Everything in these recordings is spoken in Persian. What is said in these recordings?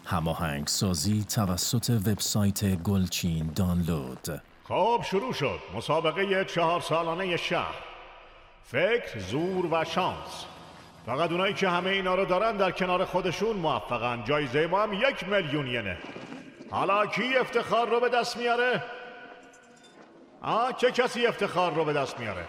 هماهنگ سازی توسط وبسایت گلچین دانلود. خب شروع شد مسابقه 4 سالانه شهر. فکر، زور و شانس. فقط اونایی که همه اینا رو دارن در کنار خودشون موفقن. جایزه ما هم 1,000,000 ینه. حالا کی افتخار رو به دست میاره؟ چه کسی افتخار رو به دست میاره؟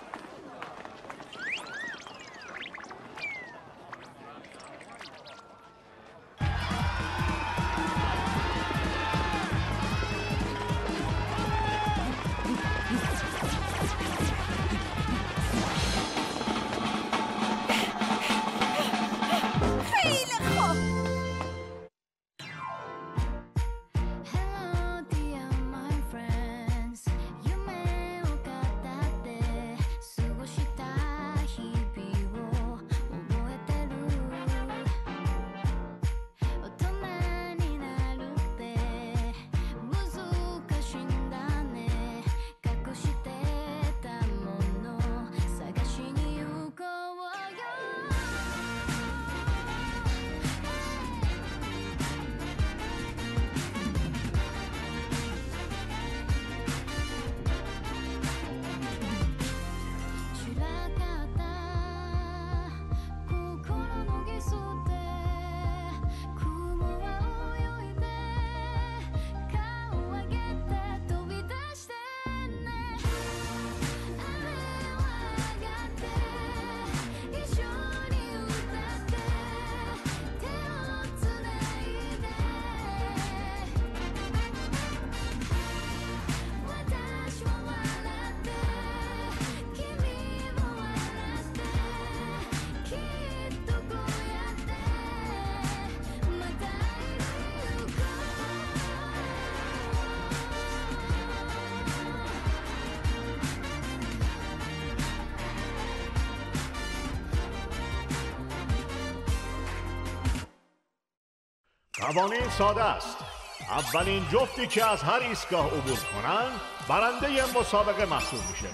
قوانین ساده است. اولین جفتی که از هر ایستگاه عبور کنن برنده مسابقه محسوب میشه.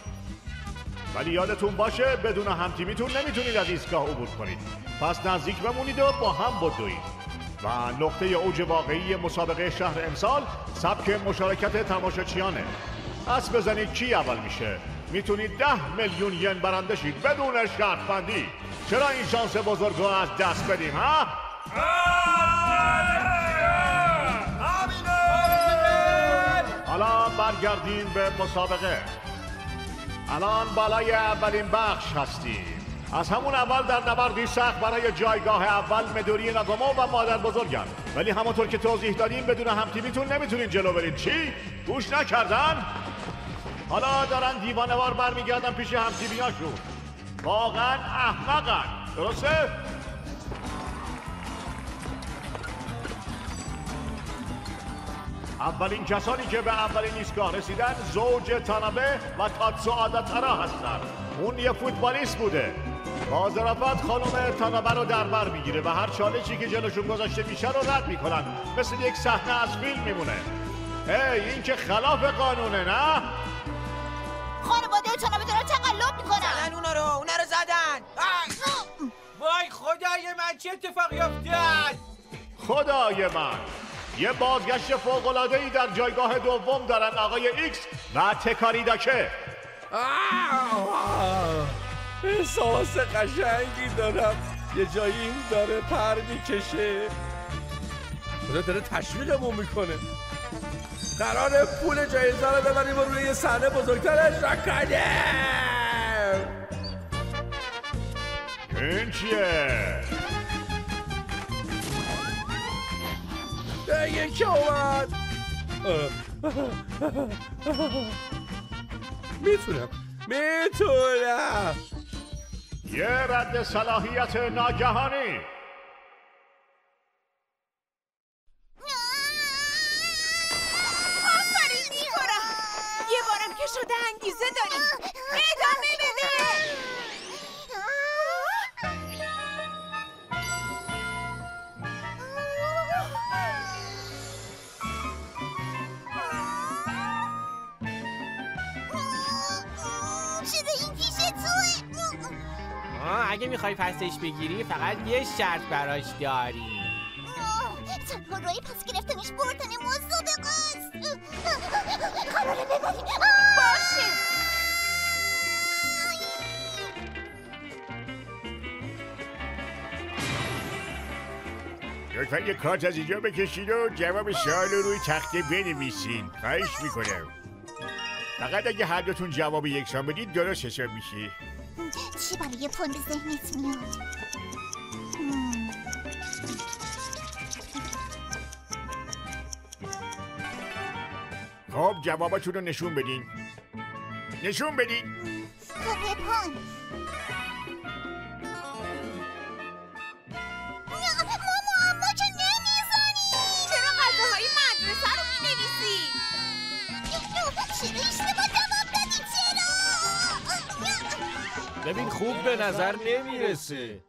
ولی یادتون باشه بدون همتیمیتون نمیتونید از ایستگاه عبور کنید. پس نزدیک بمونید و با هم بدوید. و نقطه اوج واقعی مسابقه شهر امسال سبک مشارکت تماشاچیانه. حدس بزنید کی اول میشه. میتونید 10,000,000 ین برنده شید بدون شرط بندی. چرا این شانس بزرگ رو از دست بدیم ها؟ حالا برگردیم به مسابقه. الان بالای اولین بخش هستیم. از همون اول در نبردی سخت برای جایگاه اول مدوری ناگومو و مادر بزرگم. ولی همونطور که توضیح دادیم بدون همتیمیتون نمیتونین جلو برید. چی؟ گوش نکردن؟ حالا دارن دیوانه‌وار برمیگردن پیش همتیمیاشون. واقعا احمقن. درسته؟ اولین کسانی که به اولین ایستگاه رسیدن زوج تانابه و تاتسو آداتارا هستن. اون یه فوتبالیست بوده. با ظرافت خانم تانابه رو در بر میگیره و هر چالشی که جلوشون گذاشته میشه رو رد میکنن. مثل یک صحنه از فیلم میمونه. این که خلاف قانونه نه؟ خانواده تانابه دارن تقلب میکنن. زدن اونا رو زدن. وای خدای من چه اتفاقی افتاد؟ خدای من یه بازگشت فوق‌العاده‌ای در جایگاه دوم دارن آقای ایکس و تکاریداکه. احساس قشنگی دارم. یه جایی این داره پر میکشه. خدا داره تشویقمون میکنه. قراره پول جایزه رو ببریم و روی یه صحنه بزرگتر اجرا کنیم. این چیه؟ یکی اومد. میتونم یه رد صلاحیت ناگهانی. آفرین میخورم. یه بارم که شده انگیزه داری. ادامه بده. اگه میخوای پسش بگیری فقط یه شرط براش داری. تنها راهی پس گرفتنش بردن مسابقه است. قراره ببریم. باشه. لطفا یه کارت از اینجا بکشید و جواب سوال رو روی تخته بنویسین. خواهش میکنم. فقط اگه هر دوتون جواب یکسان بدید درست حساب میشه. چی برای پون به ذهنت میاد؟ خب جواباتون رو نشون بدین. نشون بدین. خب پون. ما که نمیزنیم. چرا غذاهای مدرسه رو مینویسی؟ چرا اشتباه جواب دادی؟ چرا؟ ببین خوب به نظر نمیرسه.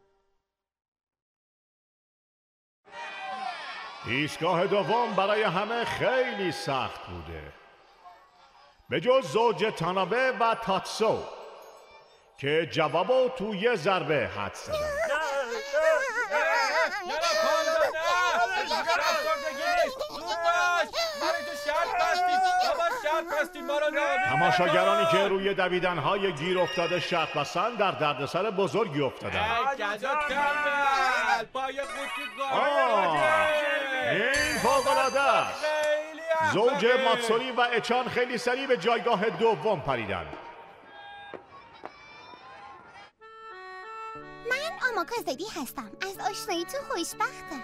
ایستگاه دوم برای همه خیلی سخت بوده، به جز زوج تانابه و تاتسو که جوابو توی ضربه حدس زدن. تماشاگرانی که روی دویدن‌های گیر افتاده شرط بستن در دردسر بزرگی افتادن. این فوق‌العاده است. زوج ماتسوری و اچان خیلی سریع به جایگاه دوم پریدن. من آماکازدی هستم. از آشنایی تو خوشبختم.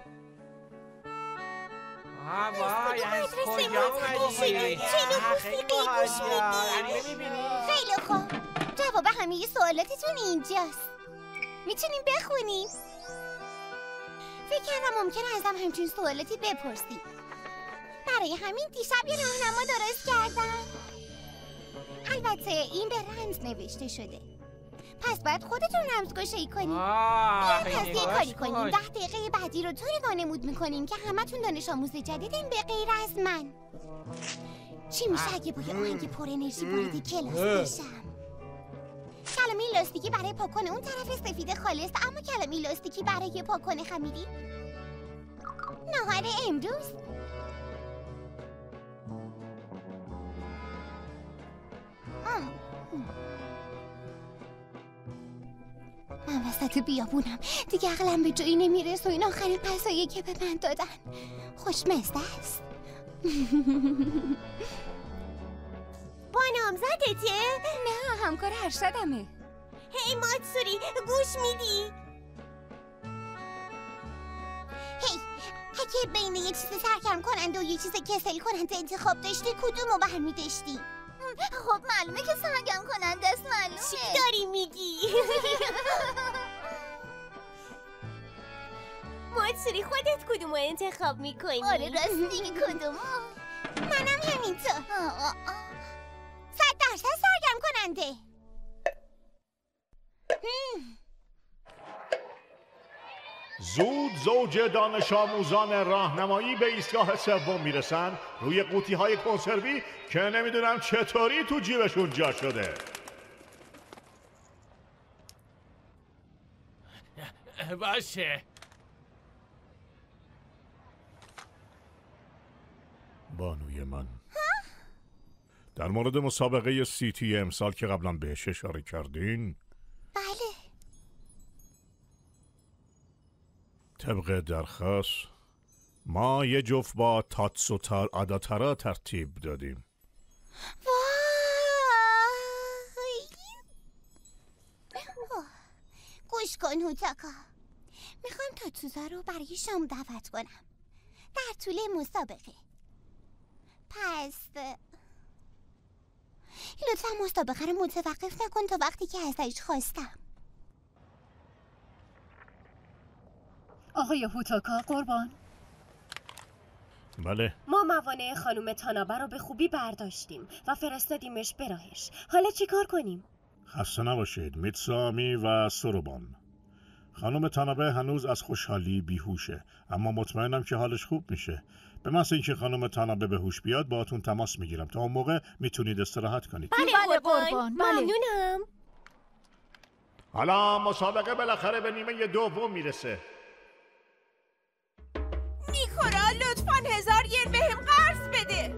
وای از کجا اومدی؟ چینو موسیقی گوش میدی؟ خیلی خوب. جواب همه سوالاتتون اینجاست. میتونیم بخونیم. فکر کردم ممکنه ازم همچین سوالاتی بپرسی. برای همین دیشب یه راهنما درست کردم. البته این به رمز نوشته شده، پس باید خودتون رمزگشایی کنیم. پس یه کاری کنیم، 10 دقیقه بعدی رو طوری وانمود میکنیم که همتون دانش آموز جدیدین به غیر از من. چی میشه اگه با یه آهنگ پر انرژی وارد کلاس بشم؟ کلمه لاستیکی برای پاکن اون طرف سفید خالص، اما کلمه لاستیکی برای پاکن خمیری نهار امروز. من وسط بیابونم دیگه، عقلم به جایی نمیرسه و این آخرین غذایی که به من دادن خوشمزه است. با نامزدته؟ نه، همکار ارشدمه. هی ماتسوری گوش میدی؟ هی، اگه بین یه چیز سرگرم کننده و یه چیز کسل کننده انتخاب داشتی کدومو برمی‌داشتی؟ خب معلومه که سرگرم کننده است. معلومه. چی داری میگی؟ ماتسوری خودت کدومو انتخاب میکنی؟ آره راستی کدومو؟ منم همینطور. 100% سرگرم کننده. زود زوج دانش آموزان راهنمایی به ایستگاه سوم میرسن روی قوطی های کنسروی که نمیدونم چطوری تو جیبشون جا شده. باشه. بانوی من، در مورد مسابقه CT امسال که قبلا بهش اشاره کردین، بله. طبق درخواست ما یه جفت با تاتسو آداتارا ترتیب دادیم. وای. گوش کن هوتاکا، میخوام تاتسوزا رو برای شام دعوت کنم در طول مسابقه. پس لطفا مسابقه رو متوقف نکن تا وقتی که ازش خواستم. آقای هوتاکا قربان، بله. ما موانع خانم تانابه رو به خوبی برداشتیم و فرستادیمش به راهش. حالا چی کار کنیم؟ خسته نباشید میتسامی و سوروبان. خانم تانابه هنوز از خوشحالی بیهوشه، اما مطمئنم که حالش خوب میشه. به محض اینکه خانم تانابه به هوش بیاد باهاتون تماس میگیرم تا اون موقع میتونید استراحت کنید. بله قربان. ممنونم. حالا مسابقه بالاخره به نیمه دوم میرسه. ین بهم قرض بده.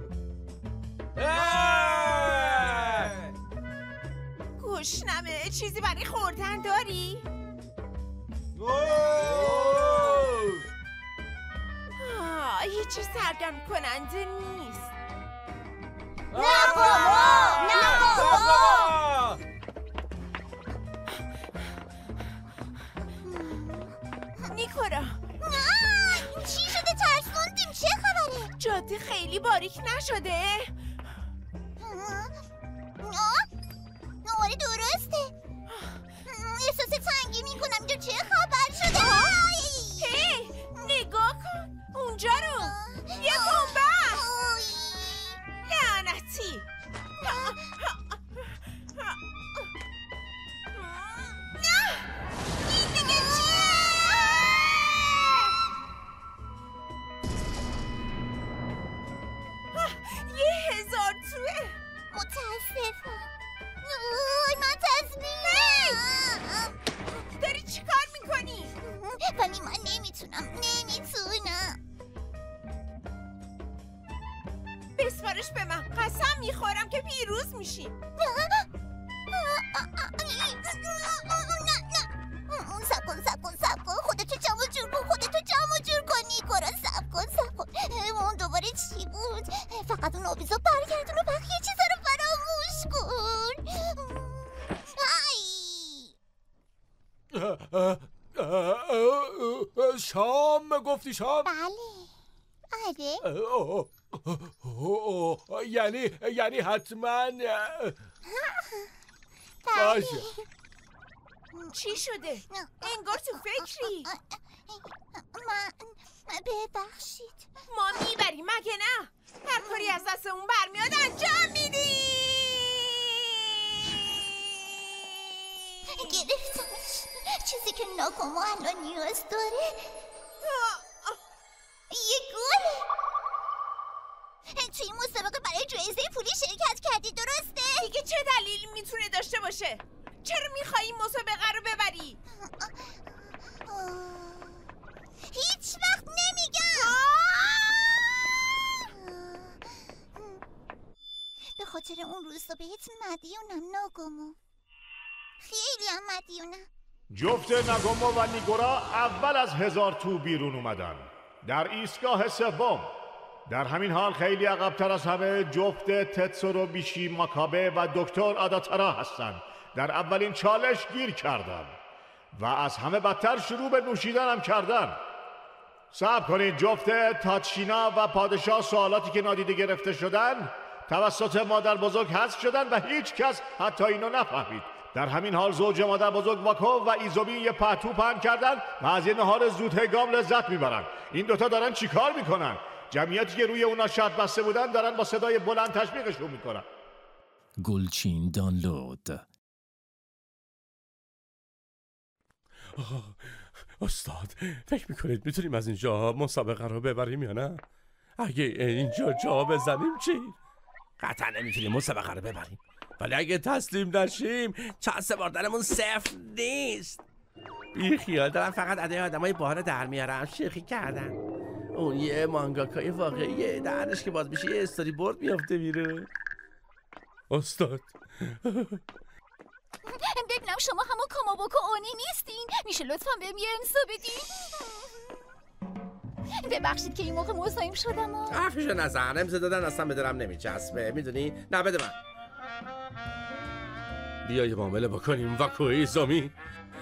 گشنمه، چیزی برای خوردن داری؟ هیچی سرگرم کننده نیست. نه بابا، نه بابا. نیکورا، چی شده؟ ترسوندیم. چه خبره؟ جاده خیلی باریک نشده؟ آره درسته. احساس تنگی میکنم. اینجا چه خبر شده؟ هی نگاه کن اونجا رو. یه بمب لعنتی. این دیگه چیه؟ یه 1000 توه. متاسفم. من تصمیم. داری چی کار میکنی؟ ولی من نمیتونم. بسپارش به من. قسم میخورم که پیروز میشیم. سب کن. خودتو جمع جور کن نیکورا. سب کن. اون دوباره چی بود؟ فقط اون آویزو برگردون و بقیه چیزا رو فراموش کن. شام گفتی شام؟ بله. آره. یعنی حتما بله. باشه. چی شده؟ انگار تو فکری. من ببخشید. ما میبریم مگه نه؟ هر کاری از دست اون برمیاد انجام میدی. گرفتمش. چیزی که ناکومو الان نیاز داره یه گله. توی این مسابقه برای جایزه پولی شرکت کردی درسته؟ دیگه چه دلیلی میتونه داشته باشه؟ چرا میخوایی مسابقه رو ببری؟ هیچ وقت نمیگم. به خاطر اون روزا بهت مدیونم ناگومو. خیلی هم مدیونم. جفت ناگومو و نیکورا اول از 1000 تو بیرون اومدن در ایستگاه سوم. در همین حال خیلی عقب‌تر از همه جفت تتسورو بیشی ماکابه و دکتر آداتارا هستند. در اولین چالش گیر کردن و از همه بدتر شروع به نوشیدن هم کردن. صبر کنید. جفت تاتشینا و پادشاه سوالاتی که نادیده گرفته شدن توسط مادر بزرگ حذف شدن و هیچ کس حتی اینو نفهمید. در همین حال زوج مادر بزرگ واکو و ایزومی یه پهتو پهن کردن و از یه نهار زودهنگام لذت میبرن. این دوتا دارن چیکار میکنن؟ جمعیتی که روی اونا شرط بسته بودن دارن با صدای بلند تشویقشون میکنن. گلچین دانلود. استاد فکر میکنید میتونیم از اینجا مسابقه رو ببریم یا نه؟ اگه اینجا جا بزنیم چی؟ قطعا نمیتونیم مسابقه رو ببریم، ولی اگه تسلیم نشیم چانس بردنمون صفر نیست. بی خیال دارم فقط ادای آدمای باحال در میارم. شوخی کردن. اون یه مانگاکای واقعیه، درش که باز بشه یه استوری بورد میافته بیرون. استاد ببینم شما همون کامابوکو اونی نیستین؟ میشه لطفا بهم یه امضا بدین؟ ببخشید که این موقع مزاحم شدم. حرفشو نزن. امضا دادن اصلا به دلم نمیچسبه میدونی؟ نه بده من. بیا یه معامله بکنیم. واکویزومی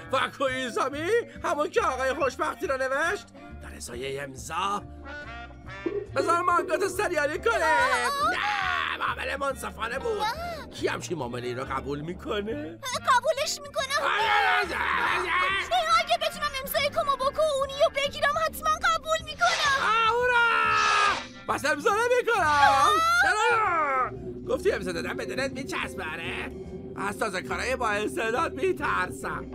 همون که آقای خوشبختی رو نوشت در ازای امضا بذار مانگاتو سریالی کنه. نه معامله منصفانه بود. کی همچین معامله رو قبول میکنه؟ قبولش میکنم. اگه بتونم امضای کامابوکو اونی رو بگیرم حتما قبول میکنم. هورا! بس امضا نمیکنم. چرا؟ گفتی امضا دادم به دلت میچسبه؟ از تازه کارهای با استعداد میترسم.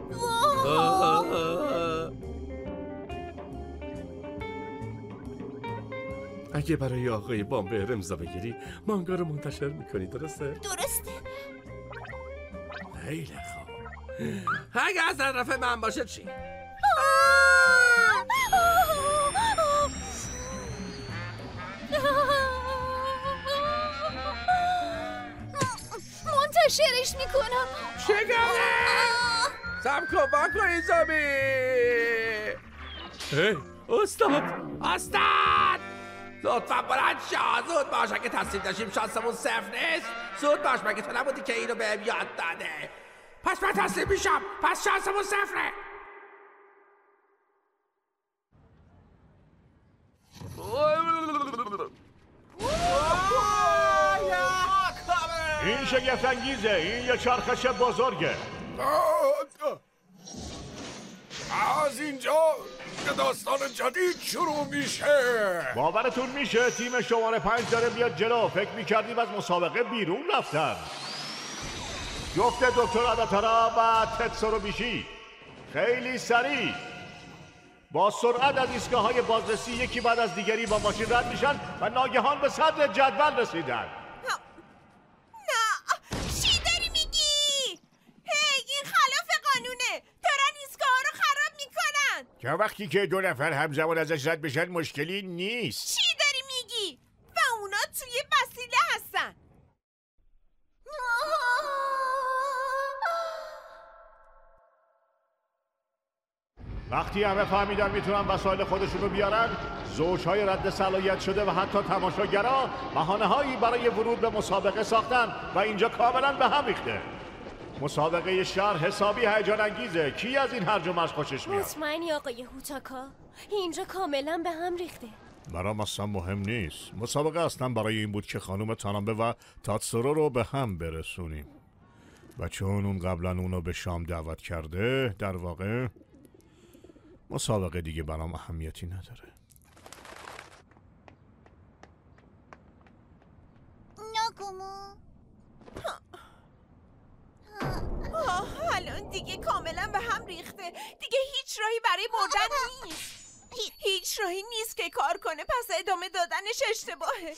اگه برای آقای بامبر امضا بگیری مانگا رو منتشر میکنی درسته؟ درسته. خیلی خوب. اگه از طرف من باشه چی؟ شرش میکنم. شکاره سب کن باکو ایزامی. استاد لطفا بلند شا. زود باش اگه تصدیل داشتیم شانسمون صفر نیست. زود باش مگه تو نبودی که اینو بهم یاد داده. پس من تسلیم میشم. پس شانسمون صفره. این شگفت انگیزه. این یه چرخش بزرگه. از اینجا داستان جدید شروع میشه. باورتون میشه تیم شماره 5 داره بیاد جلو. فکر میکردیم از مسابقه بیرون رفتن. جفت دکتر آداتارا و تتسورو بیشی خیلی سریع با سرعت از ایستگاه‌های بازرسی یکی بعد از دیگری با ماشین رد میشن و ناگهان به صدر جدول رسیدن. نه چی داری میگی؟ هی این خلاف قانونه. دارن ایستگاه‌ها رو خراب میکنن. که وقتی که دو نفر همزمان ازش رد بشن مشکلی نیست. چی داری میگی؟ و اونا توی وسیله هستن. وقتی همه فهمیدن میتونن وسایل خودشونو بیارن، زوجهای رد صلاحیت شده و حتی تماشاگرها بهانه‌هایی برای ورود به مسابقه ساختن و اینجا کاملا به هم ریخته. مسابقه شهر حسابی هیجان انگیزه. کی از این هرج و مرج خوشش میاد؟ مطمئنی آقای هوتاکا؟ اینجا کاملا به هم ریخته. برام اصلا مهم نیست. مسابقه اصلا برای این بود که خانم تانامبه و تاتسورو رو به هم برسونیم. و چون اون قبلا اونو به شام دعوت کرده، در واقع مسابقه دیگه برام اهمیتی نداره. ناگومو الان دیگه کاملا به هم ریخته. دیگه هیچ راهی برای مردن نیست. هیچ راهی نیست که کار کنه. پس ادامه دادنش اشتباهه.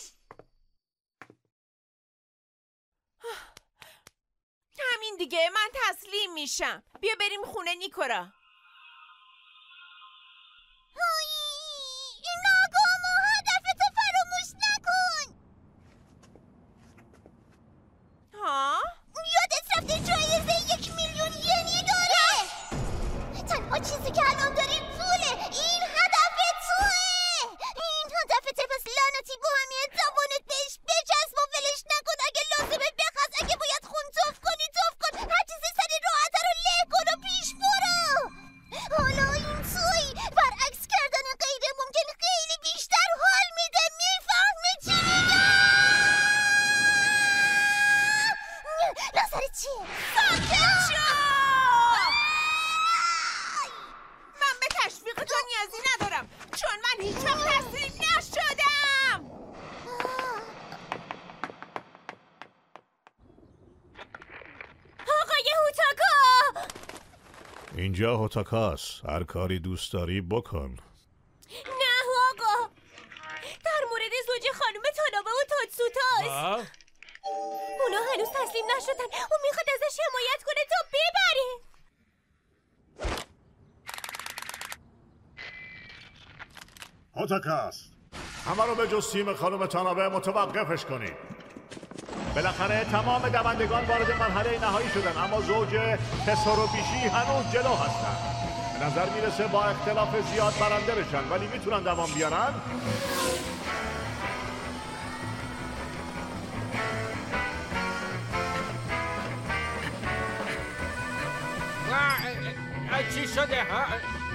همین دیگه من تسلیم میشم. بیا بریم خونه نیکورا. ناگومو هدفتو فراموش نکن. ها؟ یادت رفته جایزه 1,000,000 ینی داره. تنها چیزی که الان داری پوله. این هدف توه. این هدفته. پس لعنتی با همین توانت بهش بچسب و ولش نکن. اگه لازمه بخواست. اگه باید خون توف کنی توف کن. هر چیزی سری راحت رو له کن و پیش برو. حالا این توی برعکس کردن غیر ممکن خیلی بیشتر حال میده. میفهمی چی میگم؟ نظرت چیه؟ ساکت شو! من به تشویق تو نیازی ندارم چون من هیچ وقت تسلیم نشدم. آقای هوتاکا! اینجا هوتاکاست. هر کاری دوست داری بکن. نه آقا، در مورد زوج خانم تانابه و تاتسوتاست. اونا هنوز تسلیم نشدن. اون میخواد ازش حمایت کنه تا ببره. هوتاکاست، همه رو به جز تیم خانم تانابه متوقفش کنید. بالاخره تمام دوندگان وارد مرحله نهایی شدن، اما زوج تتسورو بیشی هنوز جلو هستن. به نظر میرسه با اختلاف زیاد برنده بشن، ولی میتونن دوام بیارن. چی شده ها؟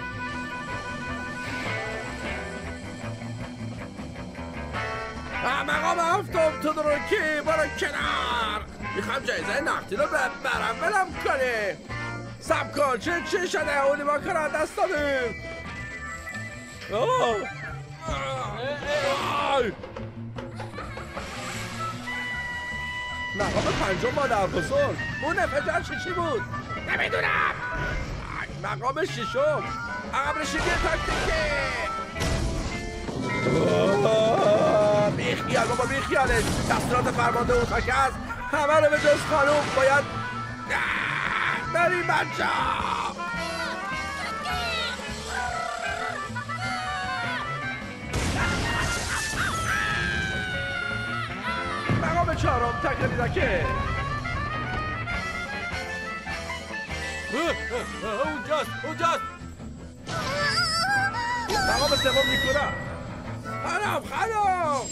مقام هفتم تودوروکی برو کنار. میخوام جایزه نقدی رو برم ولم کنه. سب کن چی شده؟ اونی ما کار دست دادیم. مقام پنجم مادر بزرگ. اون نفجر چی بود؟ نمیدونم. مقام ششم عقب رشیدی تاکتیکی. بیخیال بابا بیخیالش. دستورات فرمانده هوتاکاست همه رو به جز خانوم باید بریم بچه ها. مقام چهارم تکلیدکه. اونجاست تمام سوم نیکورا خراب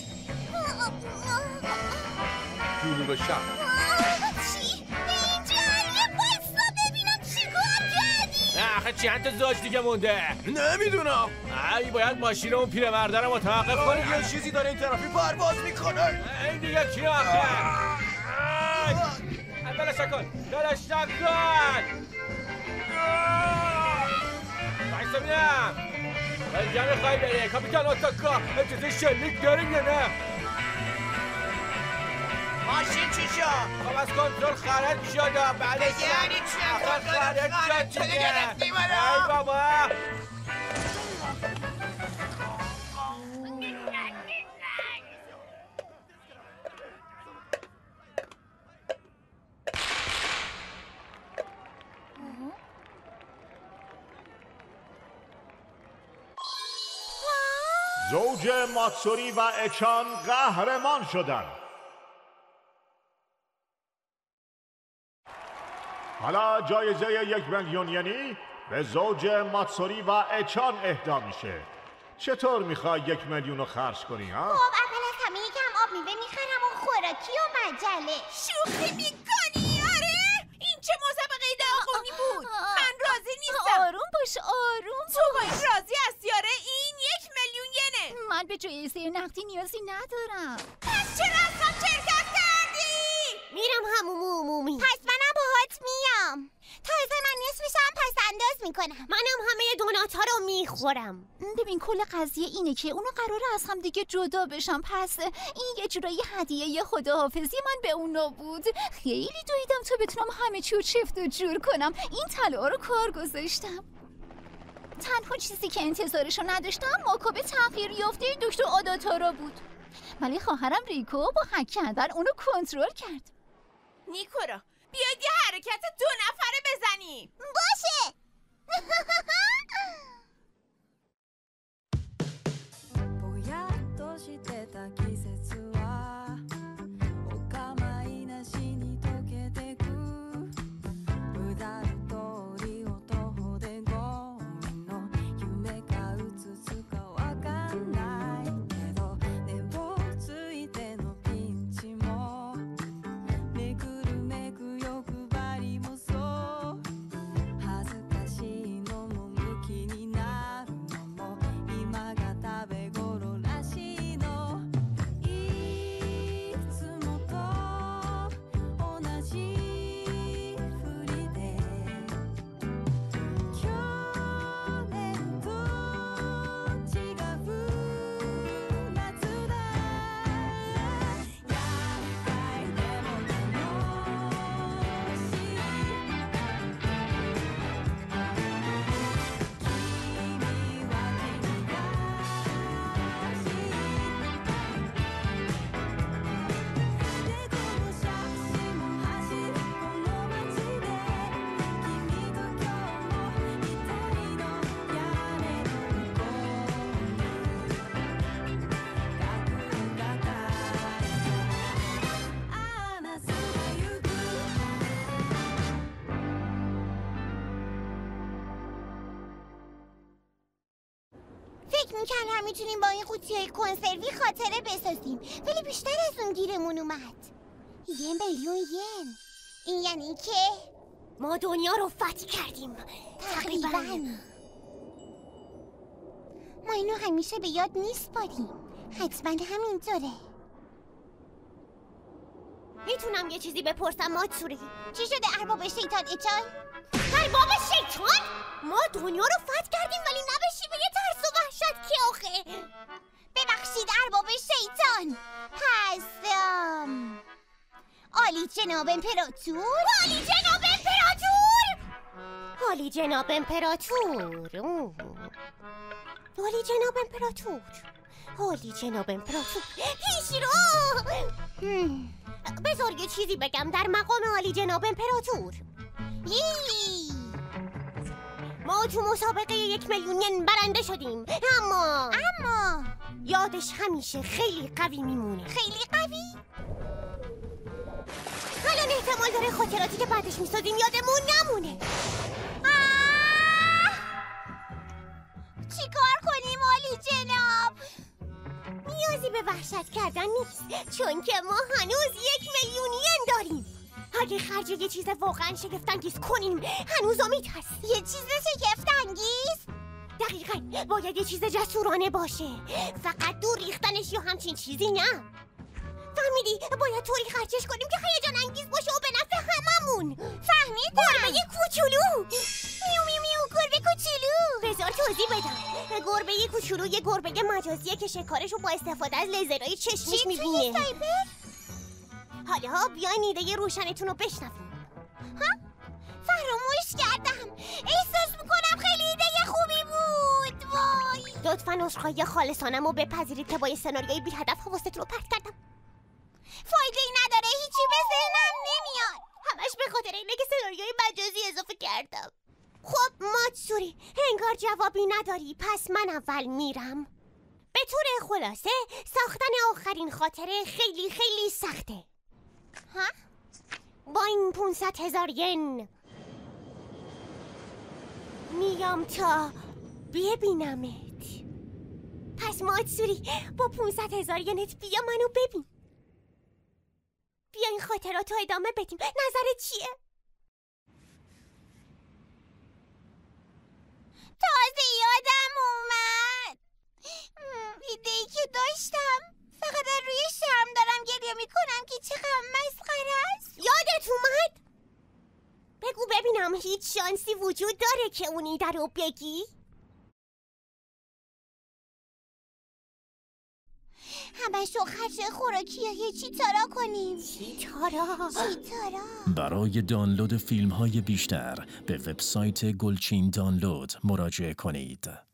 جنوب شب چی؟ اینجا یه بایستا ببینم چی کار کردی؟ نه آخه چند تا زاج دیگه مونده؟ نمیدونم ای باید ماشین اون پیرمرده رو متوقف کنی یه چیزی داره این طرفی پرواز میکنه این دیگه کی آخه؟ بلش نکن بایستا بینم اینجا میخوایی بره کاپیتان اوتاکا اجازه شلیک داریم یا نه؟ ماشین چی شد؟ خب از کنترل خارج شد بعد یعنی چی خارج شد دیگه؟ ای بابا زوج ماتسوری و اچان قهرمان شدند. حالا جایزه 1,000,000 ینی به زوج ماتسوری و اچان اهدا میشه. چطور میخوای 1,000,000 رو خرج کنی ها؟ خب اول از همه یکم آب میوه میخرم و خوراکی و مجله. شوخی میکنی؟ آره؟ این چه مسابقه داغونی بود؟ من راضی نیستم. آروم باش آروم. تو با این راضی هستی؟ آره این 1,000,000 ینه. من به جایزه نقدی نیازی ندارم. پس چرا اصلا شرکت کردی؟ میرم هموم عمومی. پس منم باهات میام. تازه من نصفشم پس انداز میکنم. منم همه دوناتا رو میخورم. ببین کل قضیه اینه که اونا قراره از هم دیگه جدا بشن، پس این یه جورایی هدیه خداحافظی من به اونا بود. خیلی دویدم تا بتونم همه چی رو چفت و جور کنم. این طلا رو کار گذاشتم. تنها چیزی که انتظارشو نداشتم ماکابه تغییر یافته دکتر آداتارا بود، ولی خواهرم ریکو با حک کردن اونو کنترل کرد. نیکورا بیاید یه حرکت 2 نفره بزنیم. باشه. 'فکر می‌کردم میتونیم با این قوطی‌های کنسروی خاطره بسازیم، ولی بیشتر از اون گیرمون اومد. 1,000,000 ین. این یعنی که ما دنیا رو فتح کردیم. تقریباً. ما اینو همیشه به یاد میسپاریم. حتما همینطوره. میتونم یه چیزی بپرسم ماتسوری؟ چی شده ارباب شیطان اچان؟ ارباب شیطان؟ ما دنیا رو فتح کردیم ولی نه به شیوه ترس و وحشت که آخه. ببخشید ارباب شیطان. پس عالی جناب امپراتور؟ عالی جناب امپراتور؟ عالی جناب امپراتور. عالی جناب امپراتور. عالی جناب امپراتور. پیش رو. بذار یه چیزی بگم در مقام عالی جناب امپراتور. ما تو مسابقه 1,000,000 ین برنده شدیم، اما یادش همیشه خیلی قوی میمونه. خیلی قوی؟ حالا احتمال داره خاطراتی که بعدش میسازیم یادمون نمونه. چیکار کنیم عالی جناب؟ نیازی به وحشت کردن نیست، چون که ما هنوز 1,000,000 ین داریم. اگه خرج یه چیز واقعا شگفت‌انگیز کنیم هنوز امید هست. یه چیز شگفت‌انگیز؟ دقیقاً، باید یه چیز جسورانه باشه، فقط دور ریختنش یا همچین چیزی نه. فهمیدی؟ باید طوری خرجش کنیم که هیجان انگیز باشه و به نفع هممون. فهمیدم. گربه کوچولو. میو میو میو، گربه کوچولو. بذار توضیح بدم. گربه کوچولو یه گربه مجازیه که شکارش رو با استفاده از لیزرهای چشمیش میبینه. حالا بیاین ایده روشنتون رو بشنویم. ها؟ فراموش کردم. احساس میکنم خیلی ایده خوبی بود. وای. لطفاً عذرخواهی خالصانم رو بپذیرید که با یه سناریوی بی هدف حواستون رو پرت کردم. فایده‌ای نداره، هیچی به ذهنم نمیاد. همش به خاطر اینه که سناریوی مجازی اضافه کردم. خب ماتسوری، انگار جوابی نداری، پس من اول میرم. به طور خلاصه ساختن آخرین خاطره خیلی خیلی سخته. ها؟ با این 500,000 ین میام تا ببینمت. پس ماتسوری، با 500,000 ینت بیا منو ببین. بیا این خاطراتو ادامه بدیم. نظرت چیه؟ تازه یادم اومد ایده‌ای که داشتم. فقط روی شرم دارم گریه میکنم که چقدر مسخره است. یادت اومد؟ بگو ببینم هیچ شانسی وجود داره که اون ایده رو بگی؟ همش رو خرج خوراکیه. یه چیتارا کنیم. چیتارا. برای دانلود فیلم‌های بیشتر به وبسایت گلچین دانلود مراجعه کنید.